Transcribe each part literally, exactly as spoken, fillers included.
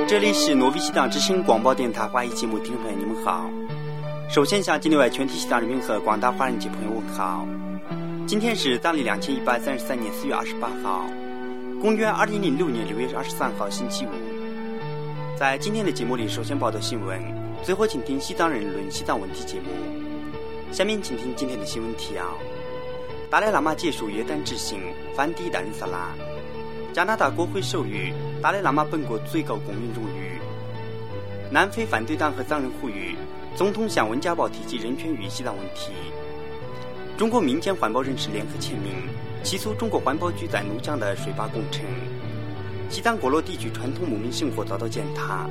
这里是挪威西藏之声广播电台华语节目，听众朋友你们好。首先向境内外全体西藏人民和广大华人及朋友问好。今天是藏历两千一百三十三年四月二十八号，公元二零零六年六月二十三号星期五。在今天的节目里，首先报道新闻，最后请听西藏人论西藏问题节目。下面请听今天的新闻提要：达赖喇嘛结束约旦之行，返抵达仁萨拉。加拿大国会授予达赖喇嘛本国最高公民荣誉。南非反对党和藏人呼吁总统向温家宝提及人权与西藏问题。中国民间环保人士联合签名起诉中国环保局在怒江的水坝工程。西藏果洛地区传统牧民生活遭到践踏。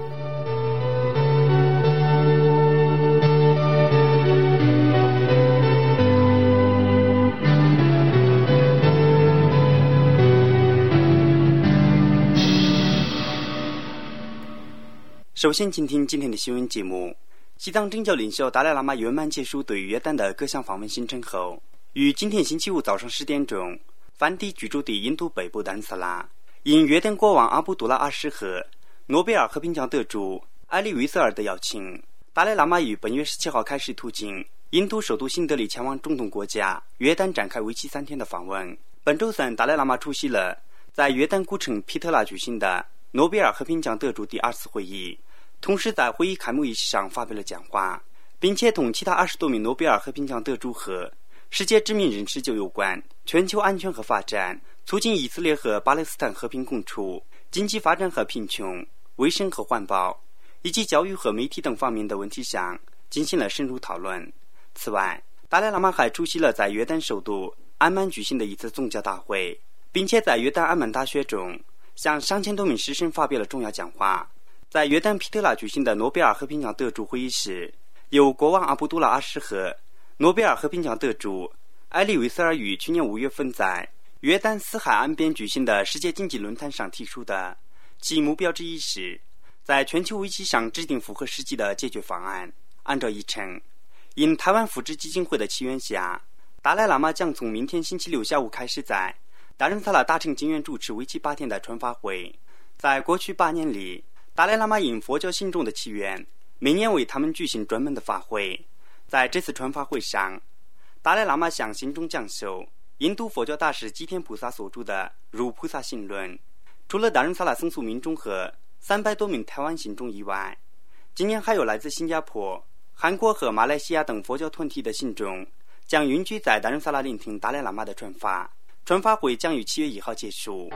首先请听今天的新闻节目。西藏政教领袖达赖喇嘛圆满结束对约旦的各项访问行程后，于今天星期五早上十点钟返抵居住地印度北部达仁萨拉。因约旦国王阿卜杜拉二世和诺贝尔和平奖得主埃利维瑟尔的邀请，达赖喇嘛于本月十七号开始途经印度首都新德里前往中东国家约旦展开为期三天的访问。本周三，达赖喇嘛出席了在约旦古城皮特拉举行的诺贝尔和平奖得主第二次会议，同时在会议开幕仪式上发表了讲话，并且同其他二十多名诺贝尔和平奖得主和世界知名人士就有关全球安全和发展、促进以色列和巴勒斯坦和平共处、经济发展和贫穷、卫生和环保以及教育和媒体等方面的问题上进行了深入讨论。此外，达赖喇嘛还出席了在约旦首都安曼举行的一次宗教大会，并且在约旦安曼大学中向上千多名师生发表了重要讲话。在约旦皮特拉举行的诺贝尔和平奖得主会议时，由国王阿卜杜拉二世和诺贝尔和平奖得主埃利维瑟尔于去年五月份在约旦死海岸边举行的世界经济论坛上提出的其目标之一是在全球危机上制定符合实际的解决方案。按照议程，因台湾福祉基金会的祈愿下，达赖喇嘛将从明天星期六下午开始在达仁萨拉大城经院主持为期八天的传法会。在过去八年里，达赖喇嘛因佛教信众的祈愿，每年为他们举行专门的法会。在这次传法会上，达赖喇嘛向信众讲授印度佛教大师吉田菩萨所著的《如菩萨行论》。除了达仁萨拉僧俗民众和三百多名台湾信众以外，今年还有来自新加坡、韩国和马来西亚等佛教团体的信众将云居在达仁萨拉聆听达赖喇嘛的传法。传法会将于七月一号结束。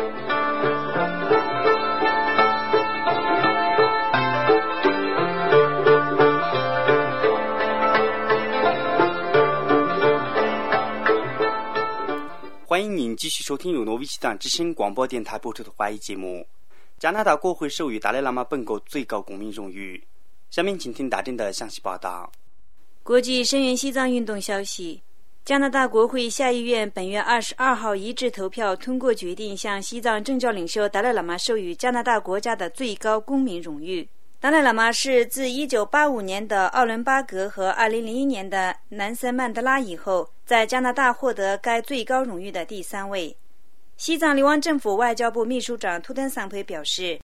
欢迎您继续收听由挪威西藏之声广播电台播出的华语节目。加拿大国会授予达赖喇嘛本国最高公民荣誉。下面请听大震的详细报道。 国际声援西藏运动消息，加拿大国会下议院本月二十二号一致投票通过决定，向西藏政教领袖达赖喇嘛授予加拿大国家的最高公民荣誉。达赖喇嘛是自一九八五年的奥伦巴格和二零零一年的南森曼德拉以后，在加拿大获得该最高荣誉的第三位。西藏流亡政府外交部秘书长图登桑培表示，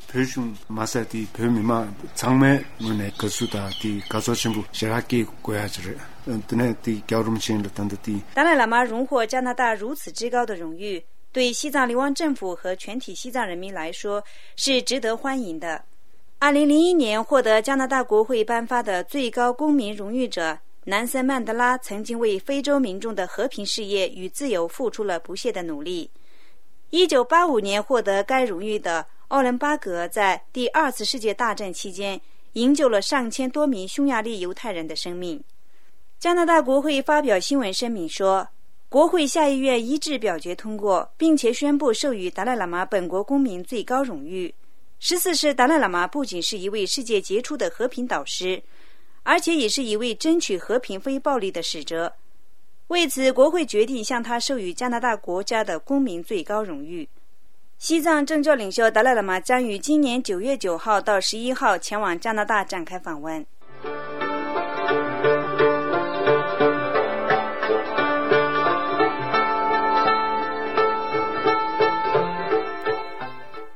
达赖喇嘛荣获加拿大如此之高的荣誉，对西藏流亡政府和全体西藏人民来说是值得欢迎的。二零零一年获得加拿大国会颁发的最高公民荣誉者南森曼德拉曾经为非洲民众的和平事业与自由付出了不懈的努力。一九八五年获得该荣誉的奥伦巴格在第二次世界大战期间营救了上千多名匈牙利犹太人的生命。加拿大国会发表新闻声明说，国会下议院一致表决通过，并且宣布授予达赖喇嘛本国公民最高荣誉。十四世达赖喇嘛不仅是一位世界杰出的和平导师，而且也是一位争取和平非暴力的使者。为此，国会决定向他授予加拿大国家的公民最高荣誉。西藏政教领袖达赖喇嘛将于今年九月九号到十一号前往加拿大展开访问。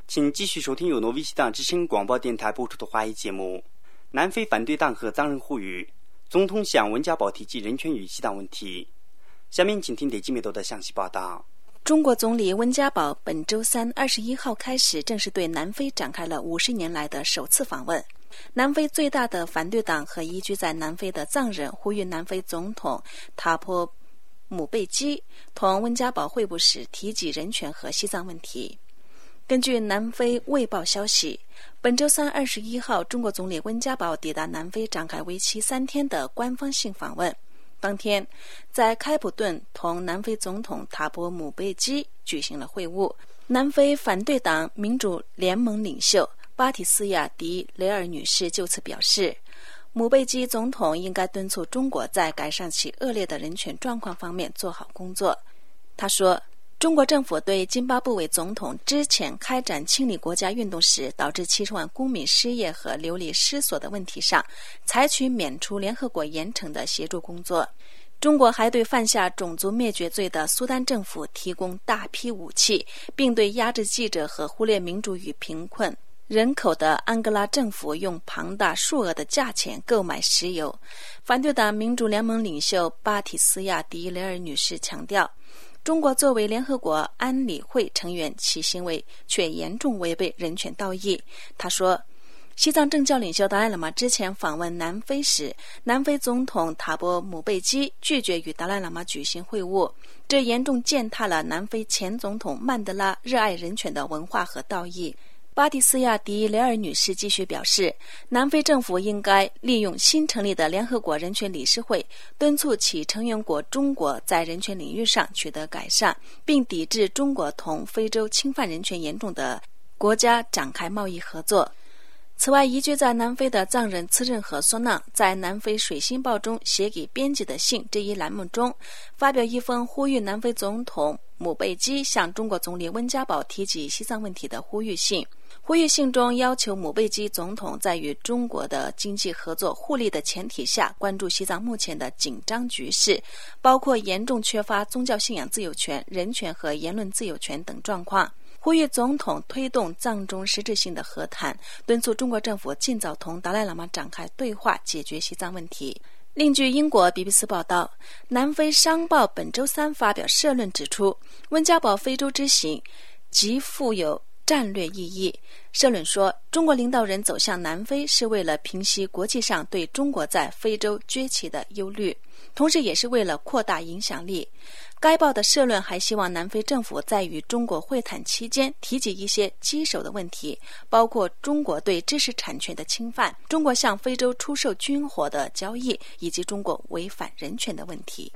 请继续收听由挪威西藏之声广播电台播出的华语节目。南非反对党和藏人呼吁总统向温家宝提及人权与西藏问题。下面请听得基美多的详细报道。 中国总理温家宝本周三二十一号开始正式对南非展开了五十年来的首次访问。南非最大的反对党和移居在南非的藏人呼吁南非总统塔波姆贝基同温家宝会晤时提及人权和西藏问题。根据南非卫报消息，本周三二十一号，中国总理温家宝抵达南非，展开为期三天的官方性访问。当天，在开普敦同南非总统塔波姆贝基举行了会晤。南非反对党民主联盟领袖巴提斯亚·迪雷尔女士就此表示，姆贝基总统应该敦促中国在改善其恶劣的人权状况方面做好工作。她说，中国政府对津巴布韦总统之前开展清理国家运动时导致七十万公民失业和流离失所的问题上，采取免除联合国严惩的协助工作。中国还对犯下种族灭绝罪的苏丹政府提供大批武器，并对压制记者和忽略民主与贫困人口的安哥拉政府用庞大数额的价钱购买石油。反对党民主联盟领袖巴提斯亚·迪雷尔女士强调，中国作为联合国安理会成员，其行为却严重违背人权道义。他说，西藏政教领袖达赖喇嘛之前访问南非时，南非总统塔波姆贝基拒绝与达赖喇嘛举行会晤，这严重践踏了南非前总统曼德拉热爱人权的文化和道义。巴蒂斯亚·迪雷尔女士继续表示，南非政府应该利用新成立的联合国人权理事会，敦促其成员国中国在人权领域上取得改善，并抵制中国同非洲侵犯人权严重的国家展开贸易合作。此外，移居在南非的藏人次任和索纳在南非水星报中写给编辑的信这一栏目中，发表一封呼吁南非总统姆贝基向中国总理温家宝提及西藏问题的呼吁信。呼吁信中要求姆贝基总统在与中国的经济合作互利的前提下，关注西藏目前的紧张局势，包括严重缺乏宗教信仰自由权、人权和言论自由权等状况。呼吁总统推动藏中实质性的和谈，敦促中国政府尽早同达赖喇嘛展开对话，解决西藏问题。另据英国 B B C 报道，南非商报本周三发表社论指出，温家宝非洲之行极富有战略意义。社论说，中国领导人走向南非是为了平息国际上对中国在非洲崛起的忧虑，同时也是为了扩大影响力。该报的社论还希望南非政府在与中国会谈期间提及一些棘手的问题，包括中国对知识产权的侵犯、中国向非洲出售军火的交易，以及中国违反人权的问题。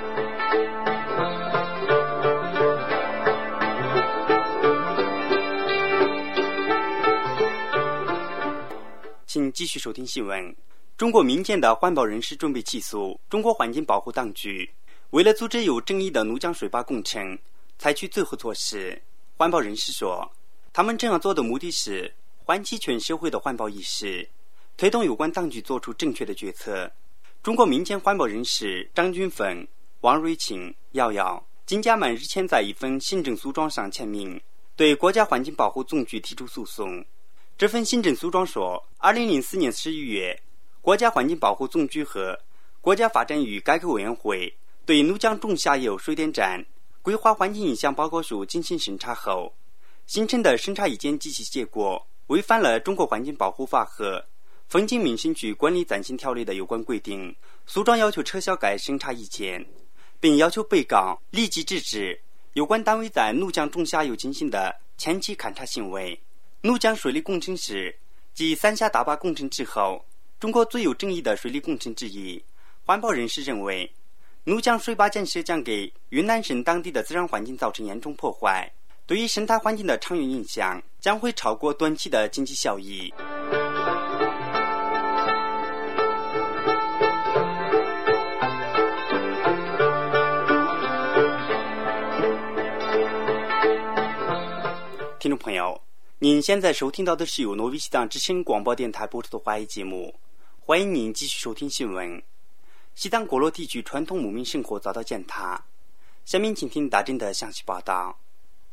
请继续收听新闻。中国民间的环保人士准备起诉中国环境保护当局，为了阻止有争议的怒江水坝工程，采取最后措施。环保人士说，他们这样做的目的是唤起全社会的环保意识，推动有关当局做出正确的决策。中国民间环保人士张军凤、王瑞清、瑶瑶、金家满日前在一份行政诉状上签名，对国家环境保护总局提出诉讼。这份行政诉状说，二零零四年十一月，国家环境保护总局和国家发展与改革委员会对怒江中下游水电站规划环境影响报告书进行审查后，形成的审查意见及其结果违反了中国环境保护法和风景名胜区管理暂行条例的有关规定。诉状要求撤销该审查意见，并要求被告立即制止有关单位在怒江中下游进行的前期勘察行为。怒江水利工程是继三峡大坝工程之后中国最有争议的水利工程之一。环保人士认为，怒江水坝建设将给云南省当地的自然环境造成严重破坏，对于生态环境的长远影响将会超过短期的经济效益。听众朋友，您现在收听到的是由挪威西藏之声广播电台播出的华语节目，欢迎您继续收听新闻。西藏果洛地区传统牧民生活遭到践踏，下面请听大震的详细报道。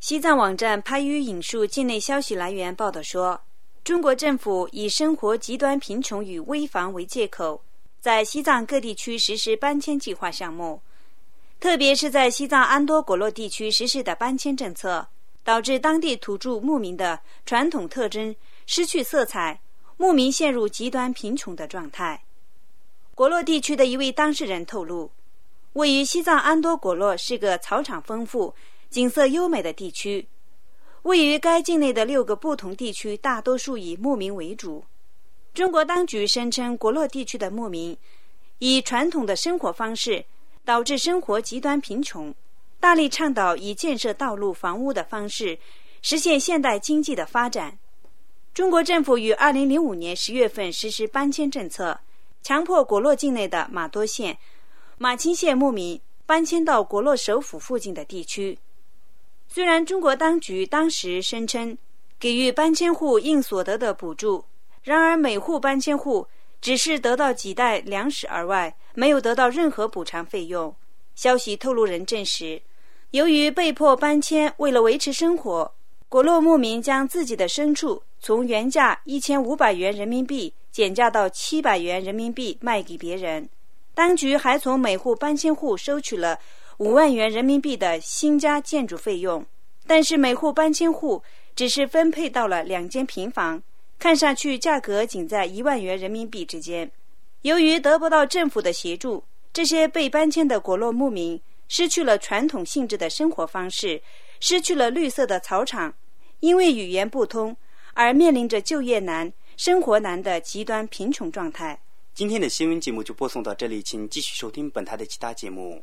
西藏网站拍语引述境内消息来源报道说，中国政府以生活极端贫穷与危房为借口，在西藏各地区实施搬迁计划项目，特别是在西藏安多果洛地区实施的搬迁政策，导致当地土著牧民的传统特征失去色彩，牧民陷入极端贫穷的状态。果洛地区的一位当事人透露，位于西藏安多果洛是个草场丰富、景色优美的地区，位于该境内的六个不同地区大多数以牧民为主。中国当局声称果洛地区的牧民以传统的生活方式导致生活极端贫穷，大力倡导以建设道路、房屋的方式实现现代经济的发展。中国政府于二零零五年十月份实施搬迁政策，强迫果洛境内的玛多县、马钦县牧民搬迁到果洛首府附近的地区。虽然中国当局当时声称给予搬迁户应所得的补助，然而每户搬迁户只是得到几袋粮食而外，没有得到任何补偿费用。消息透露人证实，由于被迫搬迁，为了维持生活，果洛牧民将自己的牲畜从原价一千五百元人民币减价到七百元人民币卖给别人。当局还从每户搬迁户收取了五万元人民币的新家建筑费用，但是每户搬迁户只是分配到了两间平房，看上去价格仅在一万元人民币之间。由于得不到政府的协助，这些被搬迁的果洛牧民失去了传统性质的生活方式，失去了绿色的草场，因为语言不通而面临着就业难、生活难的极端贫穷状态。 今天的新闻节目就播送到这里，请继续收听本台的其他节目。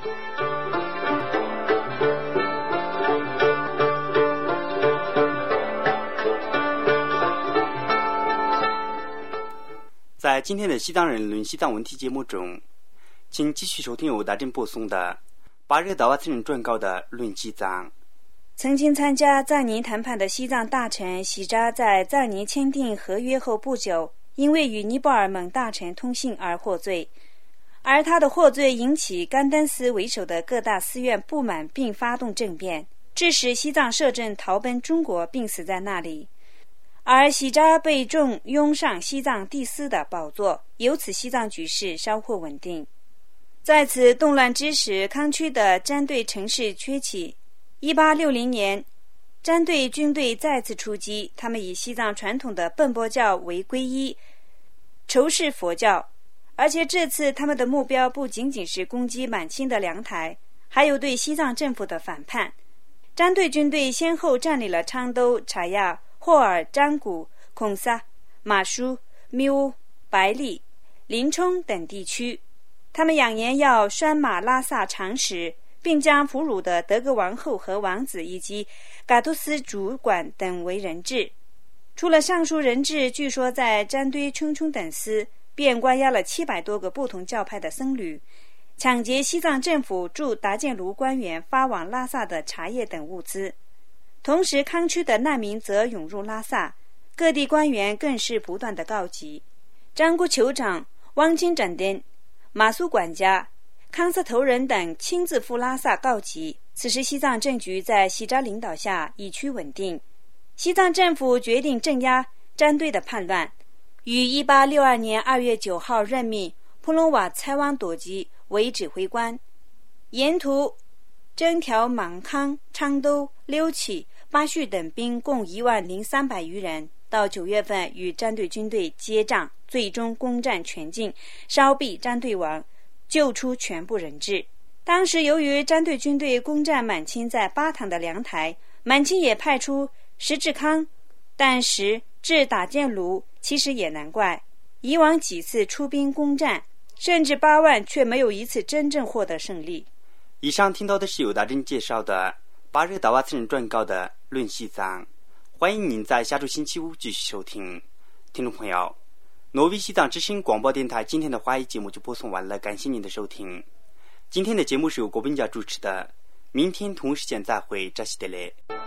在今天的西藏人论西藏问题节目中，请继续收听由大正播送的巴热达瓦次人撰稿的论西藏。 曾经参加藏尼谈判的西藏大臣喜扎在藏尼签订合约后不久，因为与尼泊尔蒙大臣通信而获罪，而他的获罪引起甘丹寺为首的各大寺院不满，并发动政变，致使西藏摄政逃奔中国并死在那里。而喜扎被重拥上西藏第四的宝座，由此西藏局势稍获稳定。在此动乱之时，康区的詹队城市崛起。一八六零年，詹队军队再次出击，他们以西藏传统的奔波教为皈依，仇视佛教，而且这次他们的目标不仅仅是攻击满清的粮台，还有对西藏政府的反叛。詹队军队先后占领了昌都、查亚、霍尔、张古、孔萨、马舒、密乌、白利、林冲等地区，他们扬言要拴马拉萨长石，并将俘虏的德格王后和王子以及噶图斯主管等为人质。除了上述人质，据说在詹堆、冲冲等司便关押了七百多个不同教派的僧侣，抢劫西藏政府驻达建卢官员发往拉萨的茶叶等物资。同时康区的难民则涌入拉萨，各地官员更是不断的告急。张姑酋长、汪金展登、马苏管家、康瑟头人等亲自赴拉萨告急。此时西藏政局在喜扎领导下已趋稳定，西藏政府决定镇压詹队的叛乱，于一八六二年二月九号任命普隆瓦猜汪朵吉为指挥官，沿途征调莽康、昌都、溜起、巴旭等兵共一万零三百余人，到九月份与詹队军队接仗，最终攻占全境，烧毙詹队王，救出全部人质。当时由于詹队军队攻占满清在巴塘的粮台，满清也派出石志康、但时至打建卢，其实也难怪，以往几次出兵攻占，甚至八万，却没有一次真正获得胜利。 以上听到的是由大正介绍的巴热达瓦次人撰稿的论西藏，欢迎您在下周星期五继续收听。听众朋友，挪威西藏之声广播电台今天的华语节目就播送完了，感谢您的收听。今天的节目是由国宾家主持的，明天同一时间再会，扎西德勒。